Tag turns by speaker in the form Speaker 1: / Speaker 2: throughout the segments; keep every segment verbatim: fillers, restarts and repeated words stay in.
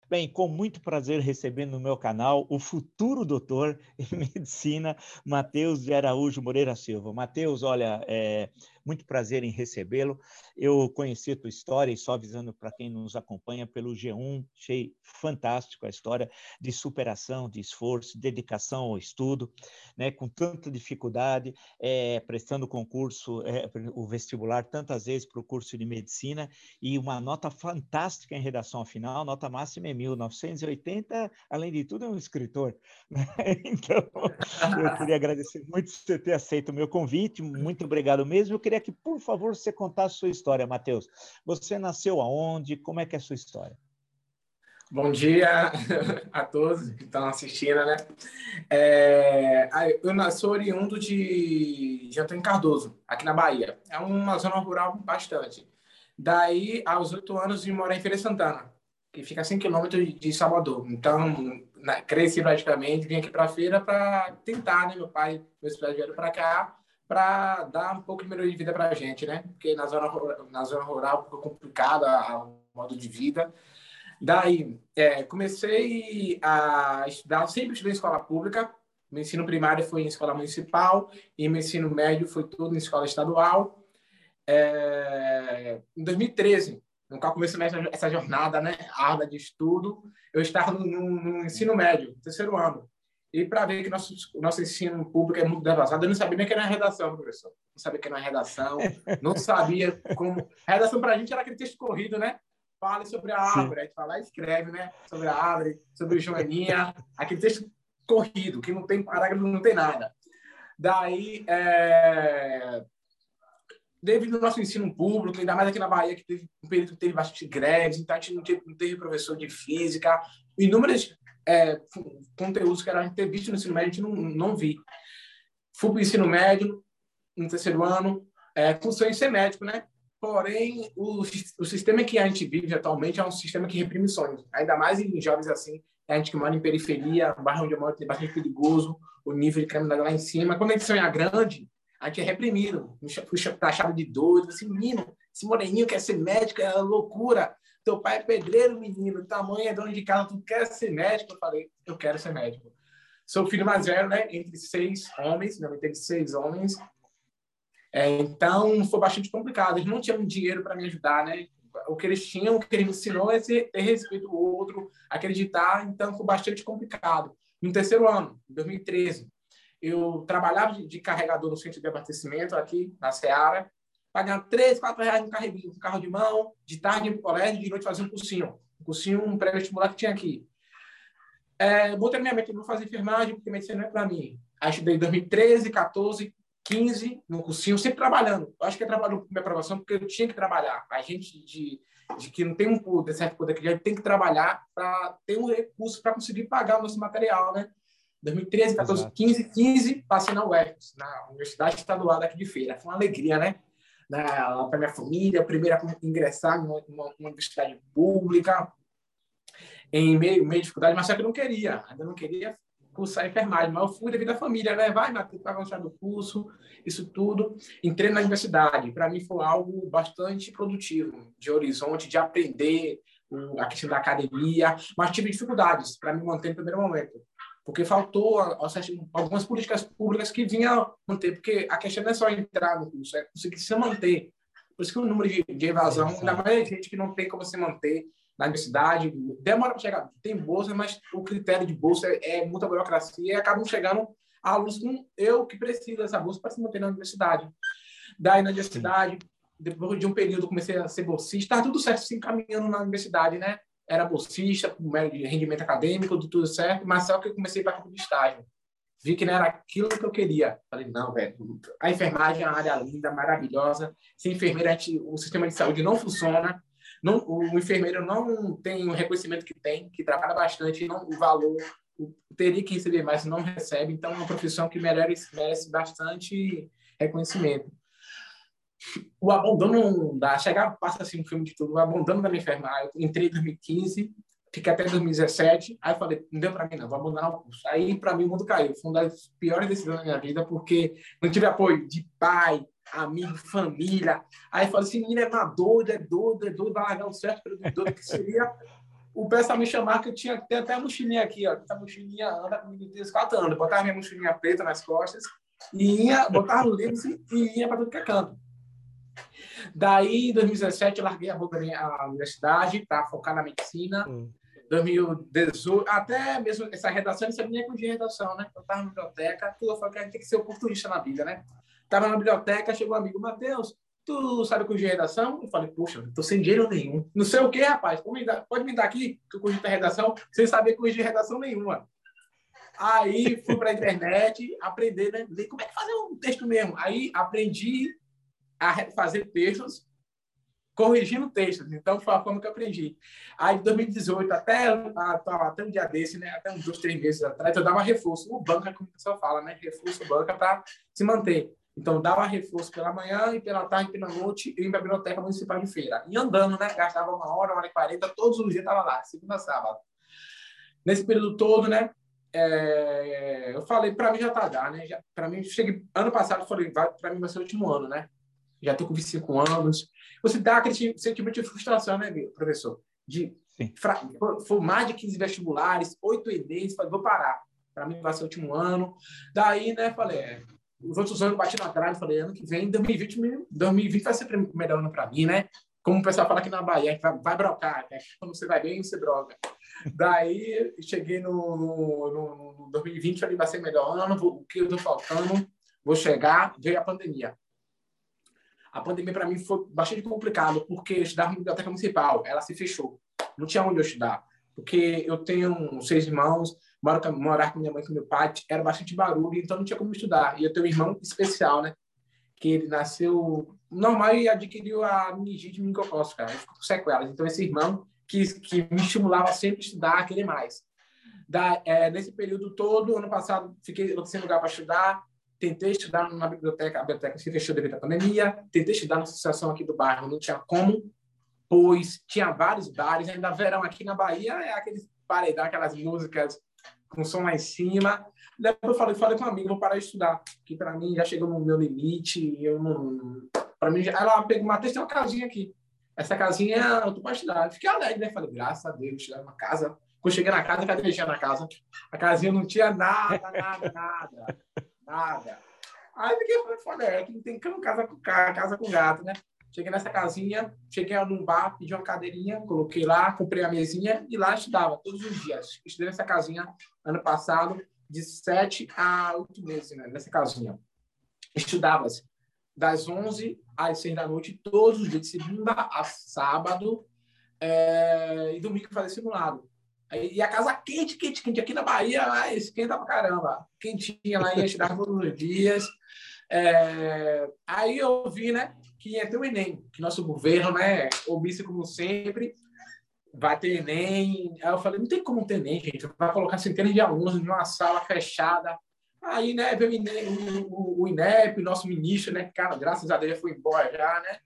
Speaker 1: Bem, com muito prazer recebendo no meu canal o futuro doutor em medicina, Matheus de Araújo Moreira Silva. Matheus, olha, é muito prazer em recebê-lo. Eu conheci a tua história e só avisando para quem nos acompanha pelo G um, achei fantástico a história de superação, de esforço, dedicação ao estudo, né, com tanta dificuldade, é, prestando concurso, é, o vestibular tantas vezes para o curso de medicina e uma nota fantástica em redação final, nota máxima em mil novecentos e oitenta, além de tudo, é um escritor. Né? Então, eu queria agradecer muito por você ter aceito o meu convite, muito obrigado mesmo. Eu queria que, por favor, você contasse a sua história, Matheus. Você nasceu aonde? Como é que é a sua história?
Speaker 2: Bom dia a todos que estão assistindo, né? É, eu sou oriundo de, de Antônio Cardoso, aqui na Bahia. É uma zona rural bastante. Daí, aos oito anos, eu moro em Feira de Santana, que fica a cem quilômetros de Salvador. Então, na, cresci praticamente, vim aqui para a feira para tentar, né? Meu pai, meus pais vieram para cá para dar um pouco de melhoria de vida para a gente, né? Porque na zona, na zona rural ficou complicado o modo de vida. Daí, é, comecei a estudar, sempre estudei em escola pública. Meu ensino primário foi em escola municipal e meu ensino médio foi todo em escola estadual. É, em dois mil e treze, no qual comecei essa jornada, né, árdua de estudo, eu estava no, no, no ensino médio, terceiro ano. E para ver que nosso, nosso ensino público é muito defasado, eu não sabia nem o que era redação, professor. Não sabia o que era redação, não sabia como... A redação para a gente era aquele texto corrido, né? Fale sobre a árvore, Sim. A gente fala e escreve, né? Sobre a árvore, sobre o joaninha, aquele texto corrido, que não tem parágrafo, não tem nada. Daí, é... devido ao nosso ensino público, ainda mais aqui na Bahia, que teve um período que teve bastante greves, então a gente não teve, não teve professor de física, inúmeros é, conteúdos que a gente teve visto no ensino médio, a gente não, não vi. Fui para o ensino médio, no terceiro ano, é, com sonho de ser médico, né? Porém, o, o sistema que a gente vive atualmente é um sistema que reprime sonhos. Ainda mais em jovens assim, a gente que mora em periferia, o bairro onde eu moro é bastante perigoso, o nível de criminalidade lá em cima. Quando a gente sonha grande, a gente é reprimido. Fui taxado de doido. Assim, menino, esse moreninho quer ser médico, é loucura. Teu pai é pedreiro, menino. Tua mãe é dona de casa, tu quer ser médico? Eu falei, eu quero ser médico. Sou o filho mais velho, né? Entre seis homens, minha mãe teve seis homens. É, então, foi bastante complicado. Eles não tinham dinheiro para me ajudar, né? O que eles tinham, o que ele me ensinou é ter respeito ao outro, acreditar. Então, foi bastante complicado. No terceiro ano, em dois mil e treze, eu trabalhava de, de carregador no centro de abastecimento aqui na Seara, pagando três, quatro reais no carro, no carro de mão, de tarde no colégio, de noite fazia um cursinho. Um cursinho, um pré-vestibular que tinha aqui. É, botei na minha mente, eu vou fazer enfermagem, porque medicina não é para mim. Aí estudei em dois mil e treze, quatorze, quinze, no cursinho, sempre trabalhando. Eu acho que eu trabalho com minha aprovação porque eu tinha que trabalhar. A gente de, de que não tem um poder, certo poder, que a gente tem que trabalhar para ter um recurso para conseguir pagar o nosso material, né? dois mil e treze, quatorze, Exato. quinze, quinze, passei na U E F S, na Universidade Estadual daqui de Feira. Foi uma alegria, né? Para minha família, a primeira a ingressar numa, numa universidade pública, em meio, meio dificuldade, mas só que eu não queria, ainda não queria cursar enfermagem, mas eu fui devido à família, né? Vai, Matheus, vai gostar do curso, isso tudo. Entrei na universidade, para mim foi algo bastante produtivo, de horizonte, de aprender a questão da academia, mas tive dificuldades para me manter no primeiro momento, porque faltou algumas políticas públicas que vinham manter, porque a questão não é só entrar no curso, é conseguir se manter. Por isso que o número de, de evasão, ainda mais gente que não tem como se manter na universidade, demora para chegar. Tem bolsa, mas o critério de bolsa é, é muita burocracia e acabam chegando alunos como eu que preciso dessa bolsa para se manter na universidade. Daí, na universidade, depois de um período, comecei a ser bolsista, estava tudo certo, se encaminhando na universidade, né? Era bolsista, com rendimento acadêmico, tudo certo, mas só que eu comecei para o estágio. Vi que não era aquilo que eu queria. Falei, não, velho, a enfermagem é uma área linda, maravilhosa. Sem enfermeira, a gente, o sistema de saúde não funciona. Não, o enfermeiro não tem o reconhecimento que tem, que trabalha bastante, não, o valor, o, teria que receber mais, não recebe. Então, é uma profissão que merece, merece bastante reconhecimento. O abandono da... Chegar, passa assim um filme de tudo, o abandono da minha enfermagem. Eu entrei em dois mil e quinze, fiquei até dois mil e dezessete, aí eu falei, não deu para mim não, vou abandonar o curso. Aí, para mim, o mundo caiu. Foi uma das piores decisões da minha vida, porque não tive apoio de pai, amigo, família. Aí eu falei assim, menina, é uma doida, é doido, é doido, vai largar o certo pelo doido, que seria o pessoal me chamava que eu tinha tem até a mochilinha aqui, ó. Essa mochilinha anda comigo desde quatro anos. Botava minha mochilinha preta nas costas e ia, botava o livro e ia para tudo que é canto. Daí, em dois mil e dezessete, eu larguei a boca da universidade para focar na medicina. Hum. dois mil e dezoito, até mesmo essa redação, isso é minha de redação, né? Eu estava na biblioteca, tudo eu falei que a gente tem que ser oportunista na vida, né? Estava na biblioteca, chegou um amigo, Matheus, tu sabe o curso de redação? Eu falei, poxa, não estou sem dinheiro nenhum. Não sei o que, rapaz, pode me dar, pode me dar aqui que o curso de redação, sem saber curso de redação nenhuma. Aí fui para a internet, aprender, né? Ler como é que fazer um texto mesmo. Aí aprendi a fazer textos corrigindo textos. Então, foi a forma que eu aprendi. Aí, em dois mil e dezoito, até, até um dia desse, né? Até uns dois, três meses atrás, eu dava reforço. O banca, como o pessoal fala, né? Reforço banca para se manter. Então, eu dava reforço pela manhã e pela tarde e pela noite, eu ia para a Biblioteca Municipal de Feira. E andando, né? Gastava uma hora, uma hora e quarenta, todos os dias estava lá, segunda a sábado. Nesse período todo, né? É, eu falei, para mim já tá dá, né? Para mim, cheguei, ano passado, eu falei, para mim vai ser o último ano, né? Já estou com vinte e cinco anos. Você dá aquele sentimento de frustração, né, professor? De fra... for mais de quinze vestibulares, oito Enems, vou parar. Para mim vai ser o último ano. Daí, né, falei, é, os outros anos bati na trave, falei, ano que vem, dois mil e vinte, dois mil e vinte vai ser o melhor ano para mim, né? Como o pessoal fala aqui na Bahia, vai, vai brocar, né? Quando você vai bem, você droga. Daí, cheguei no, no, no, no dois mil e vinte, falei, vai ser o melhor ano, vou, o que eu estou faltando, vou chegar, veio a pandemia. A pandemia, para mim, foi bastante complicado, porque eu estudava na biblioteca municipal, ela se fechou. Não tinha onde eu estudar. Porque eu tenho seis irmãos, moro, morar com minha mãe e com meu pai, era bastante barulho, então não tinha como estudar. E eu tenho um irmão especial, né? Que ele nasceu normal e adquiriu a meningite meningocócica, ele ficou com sequelas. Então, esse irmão que, que me estimulava sempre a estudar, a querer mais. Da, é, nesse período todo, ano passado, fiquei sem lugar para estudar. Tentei estudar na biblioteca, a biblioteca se fechou devido à pandemia. Tentei estudar na associação aqui do bairro, não tinha como, pois tinha vários bares. Ainda verão aqui na Bahia é aqueles paredão, aquelas músicas com som lá em cima. Depois eu falei, falei com um amigo, vou parar de estudar, que para mim já chegou no meu limite. Eu não, para mim, ela pegou uma, tem uma casinha aqui. Essa casinha eu tô para estudar. Fiquei alegre, né? Falei, graças a Deus, estudar numa casa. Quando cheguei na casa, cadê mexer na casa? A casinha não tinha nada, nada, nada. Nada. Aí fiquei falando, é que não tem cama, casa com casa com gato, né? Cheguei nessa casinha, cheguei num bar, pedi uma cadeirinha, coloquei lá, comprei a mesinha e lá estudava todos os dias. Estudei nessa casinha ano passado, de sete a oito meses, né? Nessa casinha. Estudava das onze às seis da noite, todos os dias, de segunda a sábado, é... e domingo fazia simulado. E a casa quente, quente, quente. Aqui na Bahia, lá, esquenta pra caramba. Quentinha lá, ia estudar todos os dias. É... Aí eu vi, né, que ia ter o Enem, que nosso governo, né, omisse como sempre, vai ter Enem. Aí eu falei, não tem como ter Enem, gente. Vai colocar centenas de alunos em uma sala fechada. Aí, né, veio o, Enem, o, o INEP, nosso ministro, né, cara, graças a Deus já foi embora já, né.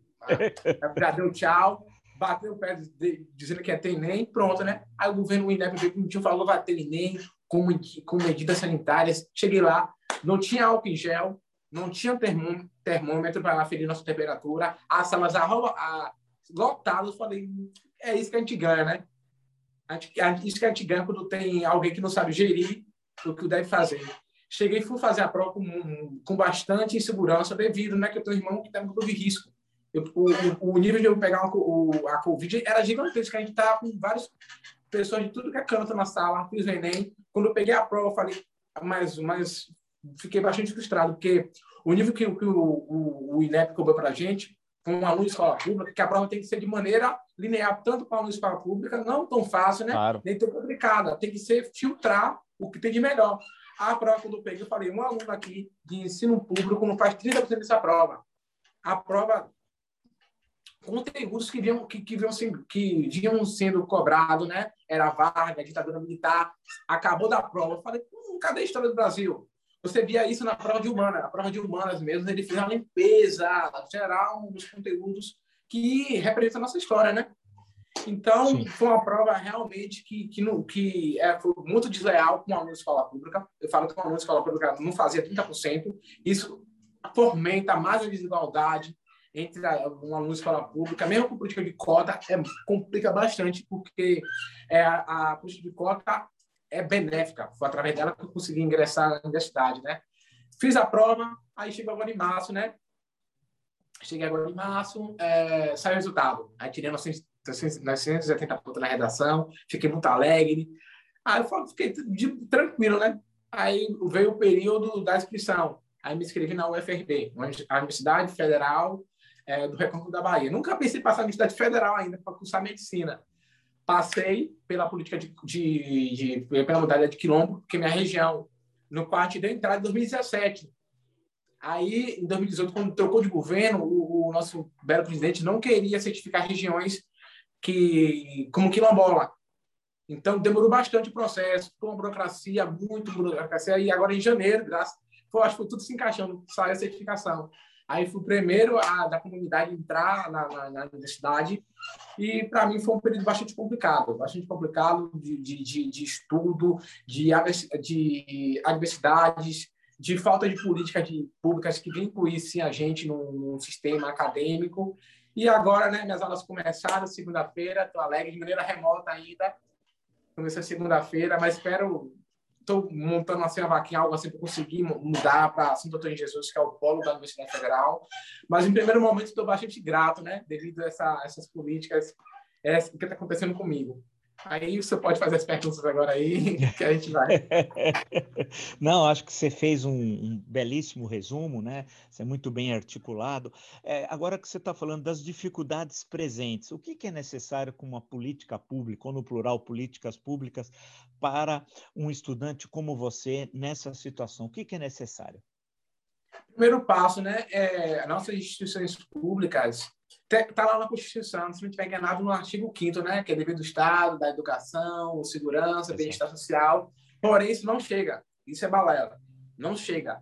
Speaker 2: Já deu tchau. Bateu o pé dizendo que ia ter Enem, pronto, né? Aí o governo, o INEP, veio com falou vai ter Enem com, com medidas sanitárias. Cheguei lá, não tinha álcool em gel, não tinha termômetro, termômetro para aferir nossa temperatura, as salas lotadas. Falei, é isso que a gente ganha, né? A gente, a, isso que a gente ganha quando tem alguém que não sabe gerir o que deve fazer. Cheguei e fui fazer a prova com, com bastante insegurança, devido, né, que eu tenho um irmão que tem um grupo de risco. Eu, o, o nível de eu pegar uma, o, a Covid era gigantesco, a gente estava com várias pessoas de tudo que é canto na sala, fiz o Enem. Quando eu peguei a prova, eu falei, mas, mas fiquei bastante frustrado, porque o nível que, que o, o, o INEP cobrou para a gente, com um aluno de escola pública, que a prova tem que ser de maneira linear, tanto para aluno de escola pública, não tão fácil, né? Claro. Nem tão complicada. Tem que ser filtrar o que tem de melhor. A prova, quando eu peguei, eu falei, um aluno aqui de ensino público não faz trinta por cento dessa prova. A prova... conteúdos que vinham, que, que, vinham, que vinham sendo cobrados, né? Era a Vargas, a ditadura militar, acabou da prova. Eu falei, hum, cadê a história do Brasil? Você via isso na prova de humanas. A prova de humanas mesmo, ele fez uma limpeza geral dos conteúdos que representam a nossa história, né? Então, sim, foi uma prova realmente que, que, não, que é, foi muito desleal com o aluno de escola pública. Eu falo que o aluno de escola pública não fazia trinta por cento. Isso fomenta mais a desigualdade, entre um aluno de escola pública, mesmo com política de cota, é, complica bastante, porque é, a, a política de cota é benéfica. Foi através dela que eu consegui ingressar na universidade, né? Fiz a prova, aí chegou agora em março, né? Cheguei agora em março, é, saiu o resultado. Aí tirei novecentos e setenta pontos na redação, fiquei muito alegre. Aí eu fiquei tranquilo, né? Aí veio o período da inscrição. Aí me inscrevi na U F R B, a Universidade Federal é, do Recôncavo da Bahia. Nunca pensei em passar na Universidade Federal ainda para cursar medicina. Passei pela política de, de, de pela modalidade de quilombo, que é minha região, no qual deu entrada em dois mil e dezessete. Aí, em dois mil e dezoito, quando trocou de governo, o, o nosso belo presidente não queria certificar regiões que, como quilombola. Então, demorou bastante o processo, com uma burocracia, muito burocracia. E agora, em janeiro, graças, foi, acho que foi tudo se encaixando, saiu a certificação. Aí, fui o primeiro a, da comunidade entrar na, na, na universidade. E, para mim, foi um período bastante complicado. Bastante complicado de, de, de, de estudo, de, de adversidades, de falta de políticas de, públicas que vinculassem a gente no, no sistema acadêmico. E agora, né, minhas aulas começaram segunda-feira, estou alegre, de maneira remota ainda. Comecei segunda-feira, mas espero... Estou montando assim, uma vaquinha, algo assim, para conseguir mudar para São Doutor em Jesus, que é o polo da Universidade Federal. Mas, em primeiro momento, estou bastante grato, né, devido a essa, essas políticas, é, o que está acontecendo comigo. Aí você pode fazer as perguntas agora aí, que a gente vai.
Speaker 1: Não, acho que você fez um, um belíssimo resumo, né? Você é muito bem articulado. É, agora que você está falando das dificuldades presentes, o que, que é necessário com uma política pública, ou no plural, políticas públicas, para um estudante como você nessa situação? O que, que é necessário?
Speaker 2: Primeiro passo, né? É, as nossas instituições públicas está lá na Constituição, se não estiver enganado, no artigo quinto, né? Que é dever do Estado, da educação, segurança, bem-estar social. Porém, isso não chega. Isso é balela. Não chega.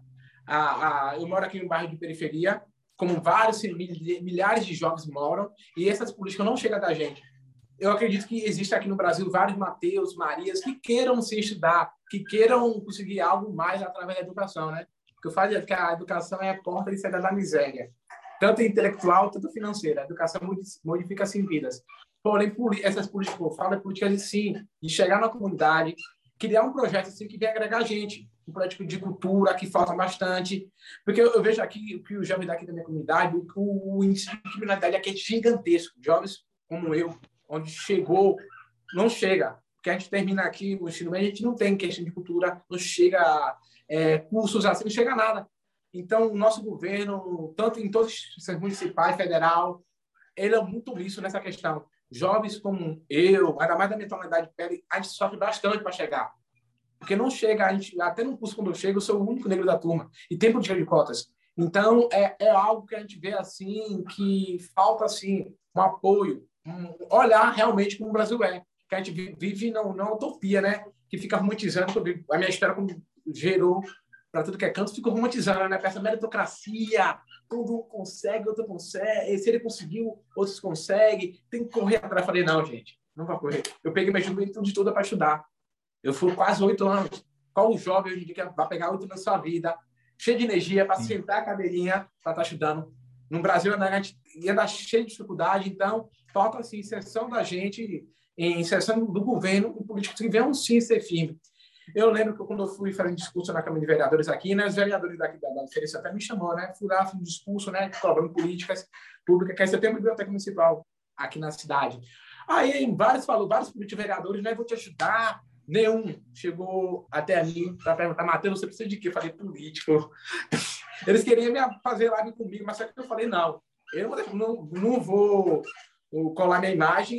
Speaker 2: Ah, ah, eu moro aqui em um bairro de periferia, como vários milhares de jovens moram, e essas políticas não chegam da gente. Eu acredito que existe aqui no Brasil vários Mateus, Marias, que queiram se estudar, que queiram conseguir algo mais através da educação, né? Porque eu falo que a educação é a porta de saída da miséria, tanto intelectual, tanto financeira. A educação modifica assim vidas. Porém, essas políticas, eu falo, é políticas de sim, de chegar na comunidade, criar um projeto assim que venha agregar a gente, um projeto de cultura que falta bastante, porque eu, eu vejo aqui que os jovens daqui da minha comunidade, o, o índice de criminalidade aqui é gigantesco. Jovens como eu, onde chegou, não chega. Porque a gente termina aqui o ensino médio, a gente não tem questão de cultura, não chega é, cursos assim, não chega a nada. Então, o nosso governo, tanto em todos os instituições municipais, federal, ele é muito omisso nessa questão. Jovens como eu, ainda mais da minha tonalidade de pele, a gente sofre bastante para chegar. Porque não chega, a gente, até no curso quando eu chego, eu sou o único negro da turma. E tem política de cotas. Então, é, é algo que a gente vê assim, que falta assim, um apoio, um olhar realmente como o Brasil é. Que a gente vive não, não utopia, né? Que fica romantizando. A minha história, como gerou para tudo que é canto, ficou romantizando, né? Essa meritocracia, todo um consegue, outro consegue. Se ele conseguiu, outros conseguem. Tem que correr atrás. Eu falei, não, gente, não vai correr. Eu peguei minha juventude toda para estudar. Eu fui quase oito anos. Qual o jovem hoje em dia que vai pegar oito anos da sua vida, cheio de energia, para sentar a cadeirinha para estar estudando? No Brasil, a gente ia dar cheio de dificuldade. Então, falta assim, inserção da gente, em inserção do governo, em políticos que venham sim ser firme. Eu lembro que quando eu fui fazer um discurso na Câmara de Vereadores aqui, né, os vereadores daqui da, da diferença até me chamou, né? Fui lá, fiz um discurso, né, cobrando políticas públicas, que aí você tem uma biblioteca municipal aqui na cidade. Aí vários falou, vários políticos vereadores, né, vou te ajudar. Nenhum chegou até a mim para perguntar, Matheus, você precisa de quê? Eu falei, político. Eles queriam me fazer live comigo, mas só que eu falei, não, eu não, não vou colar minha imagem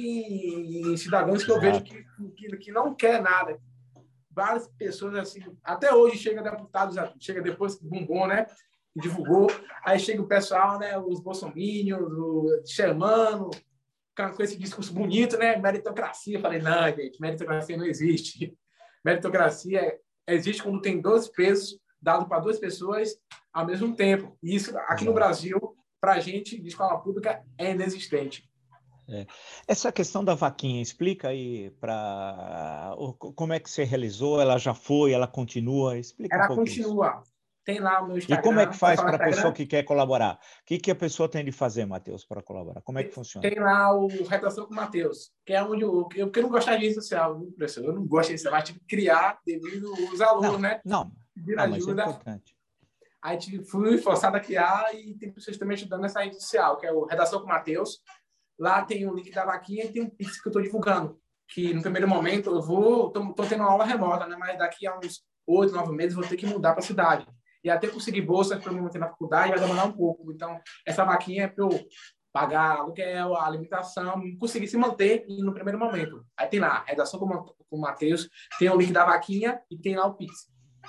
Speaker 2: em cidadãos que eu vejo que, que, que não quer nada. Várias pessoas, assim, até hoje chega deputados, chega depois que bombom, né? Divulgou, aí chega o pessoal, né? Os bolsominions, o chamando, com esse discurso bonito, né? Meritocracia. Eu falei, não, gente, meritocracia não existe. Meritocracia existe quando tem dois pesos dados para duas pessoas ao mesmo tempo. E isso, aqui no Brasil, para a gente, de escola pública, é inexistente.
Speaker 1: É. Essa questão da vaquinha, explica aí para como é que você realizou, ela já foi, ela continua, explica
Speaker 2: ela
Speaker 1: um pouco
Speaker 2: continua.
Speaker 1: isso.
Speaker 2: Tem lá o meu
Speaker 1: E como é que
Speaker 2: Instagram. Pode
Speaker 1: faz
Speaker 2: falar
Speaker 1: para a pessoa
Speaker 2: Instagram?
Speaker 1: que quer colaborar? O que, que a pessoa tem de fazer, Matheus, para colaborar? Como é que funciona?
Speaker 2: Tem lá o Redação com o Matheus, que é onde eu, eu, porque eu não gosto de rede social, viu, professor? Eu não gosto disso, mas tive que criar devido aos alunos,
Speaker 1: Não,
Speaker 2: né?
Speaker 1: não,
Speaker 2: Pedir
Speaker 1: não, mas é
Speaker 2: ajuda.
Speaker 1: importante.
Speaker 2: Aí tive, fui forçado a criar e tem pessoas também ajudando nessa rede social, que é o Redação com o Matheus. Lá tem o link da vaquinha e tem um Pix que eu estou divulgando. Que no primeiro momento eu vou, estou tendo uma aula remota, né? Mas daqui a uns oito, nove meses vou ter que mudar para a cidade. E até conseguir bolsa para me manter na faculdade vai demorar um pouco. Então, essa vaquinha é para eu pagar aluguel, a alimentação, conseguir se manter no primeiro momento. Aí tem lá, Redação com o Matheus, tem o link da vaquinha e tem lá o Pix.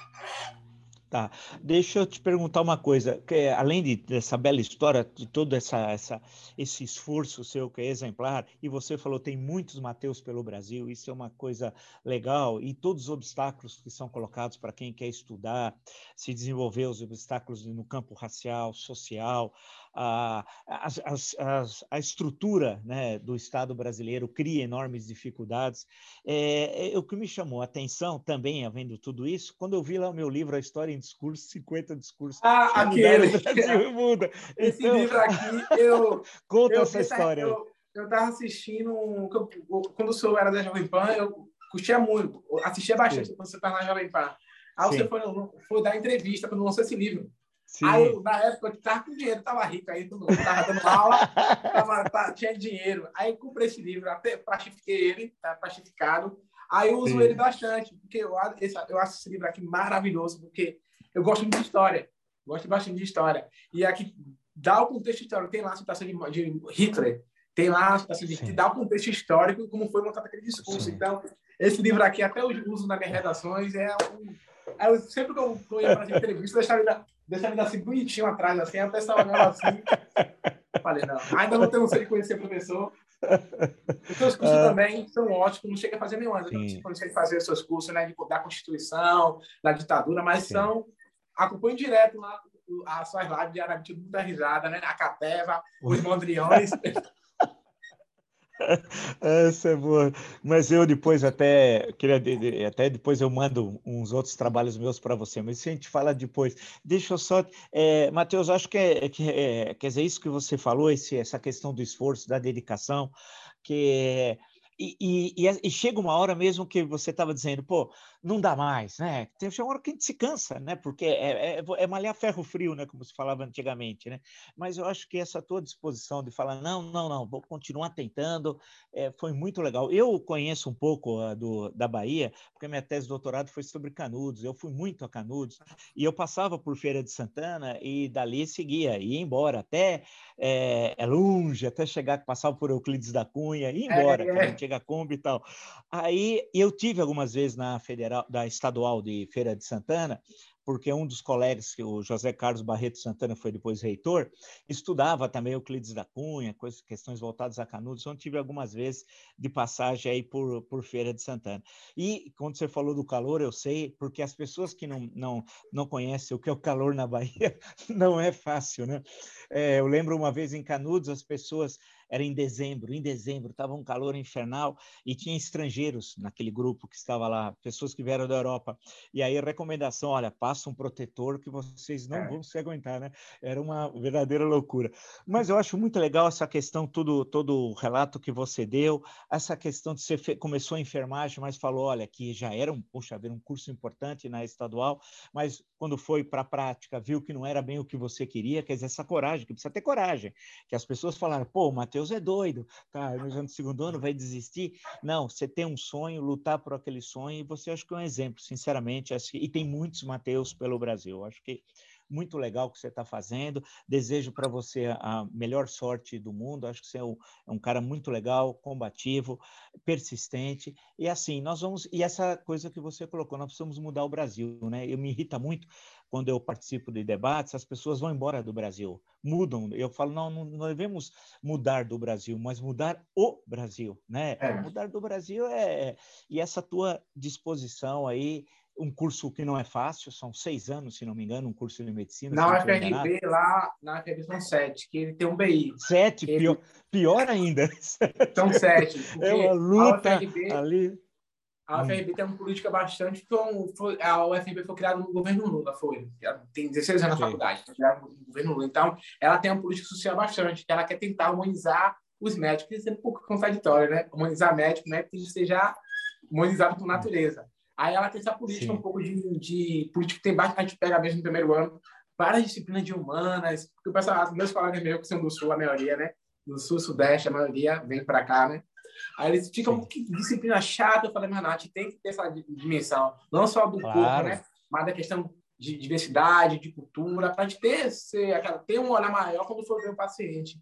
Speaker 1: Tá. Deixa eu te perguntar uma coisa, que, é, além de, dessa bela história, de todo essa, essa, esse esforço seu que é exemplar, e você falou tem muitos Mateus pelo Brasil, isso é uma coisa legal, e todos os obstáculos que são colocados para quem quer estudar, se desenvolver, os obstáculos no campo racial, social, a, as, as, as, a estrutura, né, do Estado brasileiro cria enormes dificuldades. É, é, o que me chamou a atenção também, havendo tudo isso, quando eu vi lá o meu livro, A História em Discurso, cinquenta discursos
Speaker 2: Ah,
Speaker 1: que mudaram
Speaker 2: aquele.
Speaker 1: o Brasil e muda.
Speaker 2: Esse
Speaker 1: Então,
Speaker 2: livro aqui, eu,
Speaker 1: conta
Speaker 2: eu
Speaker 1: essa
Speaker 2: vi essa,
Speaker 1: história aí.
Speaker 2: eu, eu tava assistindo, quando o senhor era da Jovem Pan, eu curtia muito, assistia bastante
Speaker 1: Sim,
Speaker 2: quando você estava na Jovem Pan. Aí você
Speaker 1: sim,
Speaker 2: foi, foi dar entrevista quando lançou esse livro. Aí
Speaker 1: sim.
Speaker 2: eu, na época, eu tava com dinheiro, tava rico, aí eu tava dando aula, tava, tava, tinha dinheiro. Aí eu comprei esse livro, até plastifiquei ele, tá plastificado. Aí eu uso ele
Speaker 1: Sim,
Speaker 2: bastante, porque eu, esse, eu acho esse livro aqui maravilhoso, porque eu gosto muito de história, gosto bastante de história. E aqui dá o contexto histórico, tem lá a citação de, de Hitler, tem lá a citação de
Speaker 1: sim,
Speaker 2: dá o contexto histórico e como foi montado aquele discurso.
Speaker 1: sim.
Speaker 2: Então, esse livro aqui, até eu uso nas minhas redações, é um. Eu, sempre que eu, eu ia para as entrevistas, deixava ele, deixava ele assim bonitinho atrás, assim, a pessoa olhava assim. Falei, não, ainda não tenho noção de conhecer o professor. Os seus cursos
Speaker 1: Ah,
Speaker 2: também são ótimos, não chega a fazer nenhum ano. Eu não
Speaker 1: sim,
Speaker 2: consigo fazer os seus cursos, né, de, da Constituição, da ditadura, mas
Speaker 1: sim.
Speaker 2: são. Acompanho direto lá as suas lives diariamente, muita risada, né? A Cateva, os Mondriões.
Speaker 1: Essa é boa. Mas eu depois até queria até depois eu mando uns outros trabalhos meus para você, mas isso a gente fala depois. Deixa eu só, é, Matheus, acho que é, que é, quer dizer, isso que você falou, esse, essa questão do esforço, da dedicação, que e, e, e, e chega uma hora mesmo que você estava dizendo, pô, não dá mais, né? Tem uma hora que a gente se cansa, né? Porque é, é, é malhar ferro frio, né? Como se falava antigamente, né? Mas eu acho que essa tua disposição de falar, não, não, não, vou continuar tentando, é, foi muito legal. Eu conheço um pouco uh, do, da Bahia, porque minha tese de doutorado foi sobre Canudos, eu fui muito a Canudos, e eu passava por Feira de Santana e dali seguia, ia embora, até é, é longe, até chegar, passava por Euclides da Cunha, ia
Speaker 2: É,
Speaker 1: embora, aquela
Speaker 2: é.
Speaker 1: antiga Kombi e tal. Aí eu tive algumas vezes na federal, da estadual de Feira de Santana, porque um dos colegas, que o José Carlos Barreto Santana foi depois reitor, estudava também Euclides da Cunha, coisas, questões voltadas a Canudos, então tive algumas vezes de passagem aí por, por Feira de Santana. E quando você falou do calor, eu sei, porque as pessoas que não, não, não conhecem o que é o calor na Bahia, não é fácil, né? É, eu lembro uma vez em Canudos, as pessoas, era em dezembro, em dezembro, estava um calor infernal e tinha estrangeiros naquele grupo que estava lá, pessoas que vieram da Europa. E aí a recomendação, olha, passa um protetor que vocês não vão se aguentar, né? Era uma verdadeira loucura. Mas eu acho muito legal essa questão, tudo, todo o relato que você deu, essa questão de você fe... começou a enfermagem, mas falou, olha, que já era um, poxa, era um curso importante na estadual, mas quando foi para a prática, viu que não era bem o que você queria, quer dizer, essa coragem, que precisa ter coragem, que as pessoas falaram, pô, o Matheus é doido, tá, no segundo ano vai desistir. Não, você tem um sonho, lutar por aquele sonho, e você acho que é um exemplo, sinceramente, acho, e tem muitos Matheus pelo Brasil, acho que muito legal o que você está fazendo, desejo para você a melhor sorte do mundo, acho que você é um, é um cara muito legal, combativo, persistente, e assim, nós vamos, e essa coisa que você colocou, nós precisamos mudar o Brasil, né? Eu me irrita muito quando eu participo de debates, as pessoas vão embora do Brasil, mudam, eu falo, não, não, não devemos mudar do Brasil, mas mudar o Brasil, né?
Speaker 2: É.
Speaker 1: Mudar do Brasil é, e essa tua disposição aí, um curso que não é fácil, são seis anos, se não me engano, um curso de medicina, se
Speaker 2: Na
Speaker 1: não estou enganado.
Speaker 2: U F R B, lá, na U F R B são sete, que ele tem um B I.
Speaker 1: Sete,
Speaker 2: Ele,
Speaker 1: pior, pior ainda.
Speaker 2: são sete,
Speaker 1: É uma
Speaker 2: porque a
Speaker 1: luta
Speaker 2: U F R B
Speaker 1: ali.
Speaker 2: A U F R B hum. tem uma política bastante... Foi, a U F R B foi criada no governo Lula, foi. Ela tem dezesseis anos na faculdade, foi criada no governo Lula. Então, ela tem uma política social bastante, que ela quer tentar humanizar os médicos. Isso é um pouco contraditório, né? Humanizar médico, médico tem que ser já humanizado por natureza. Aí ela tem essa política, Sim. um pouco de, de política que tem bastante pega mesmo no primeiro ano, várias disciplinas de humanas, porque o pessoal, meus colegas meus que são do Sul, a maioria, né? Do Sul, Sudeste, a maioria vem para cá, né? Aí eles ficam, Sim. que disciplina chata. Eu falei, mas Nath, tem que ter essa dimensão, não só do claro. corpo, né? Mas da questão de diversidade, de cultura, para a gente ter, ser, aquela, ter um olhar maior quando for ver o paciente.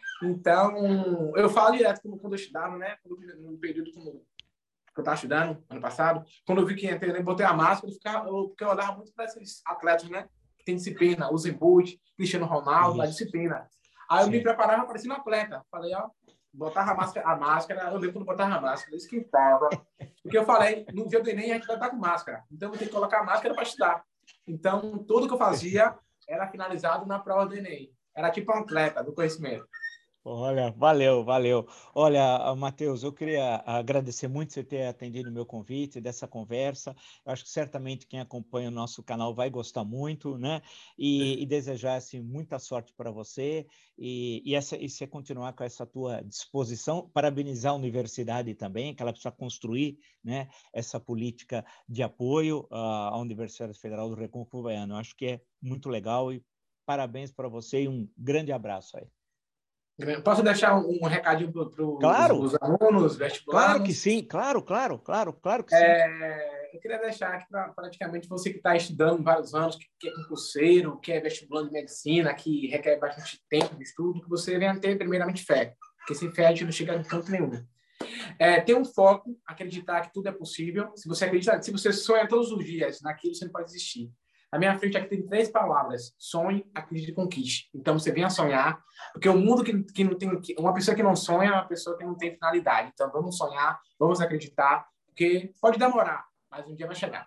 Speaker 2: Então, eu falo direto quando eu estudava, né? No período como que eu estava estudando, ano passado, quando eu vi que entrei, eu botei a máscara, eu ficava, eu, porque eu olhava muito para esses atletas, né? Que tem disciplina, Usain Bolt, Cristiano Ronaldo, a disciplina. Aí eu Sim. me preparava, parecia um atleta. Falei, ó, botava a máscara, a máscara, eu lembro quando botava a máscara, esquentava. Porque eu falei, no dia do Enem a gente vai estar com máscara, então eu tenho que colocar a máscara para estudar. Então, tudo que eu fazia era finalizado na prova do Enem. Era tipo um atleta do conhecimento.
Speaker 1: Olha, valeu, valeu. Olha, Matheus, eu queria agradecer muito você ter atendido o meu convite, dessa conversa. Eu acho que certamente quem acompanha o nosso canal vai gostar muito, né? E, e desejar assim, muita sorte para você e, e, essa, e você continuar com essa tua disposição. Parabenizar a universidade também, que ela precisa construir, né, essa política de apoio à Universidade Federal do Recôncavo Baiano. Eu acho que é muito legal e parabéns para você e um grande abraço aí.
Speaker 2: Posso deixar um, um recadinho para
Speaker 1: claro.
Speaker 2: os alunos vestibulares?
Speaker 1: Claro que sim, claro, claro, claro, claro que
Speaker 2: é,
Speaker 1: sim.
Speaker 2: Eu queria deixar aqui para praticamente você que está estudando vários anos, que, que é concurseiro, que é vestibulando de medicina, que requer bastante tempo de estudo, que você venha ter primeiramente fé, porque sem fé a gente não chega em canto nenhum. É, ter um foco, acreditar que tudo é possível. Se você acredita, se você sonha todos os dias naquilo, você não pode desistir. Na minha frente aqui tem três palavras: sonhe, acredite e conquiste. Então você venha sonhar, porque o mundo que, que não tem, uma pessoa que não sonha é uma pessoa que não tem finalidade. Então vamos sonhar, vamos acreditar, porque pode demorar, mas um dia vai chegar.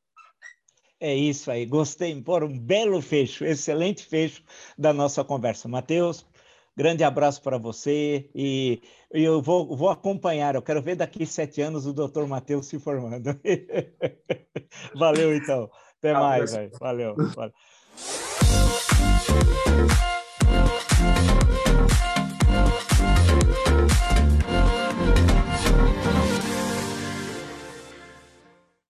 Speaker 1: É isso aí, gostei, por um belo fecho, excelente fecho da nossa conversa. Matheus, grande abraço para você e, e eu vou, vou acompanhar, eu quero ver daqui sete anos o doutor Matheus se formando. Valeu, então. Até mais, velho. Valeu. Valeu.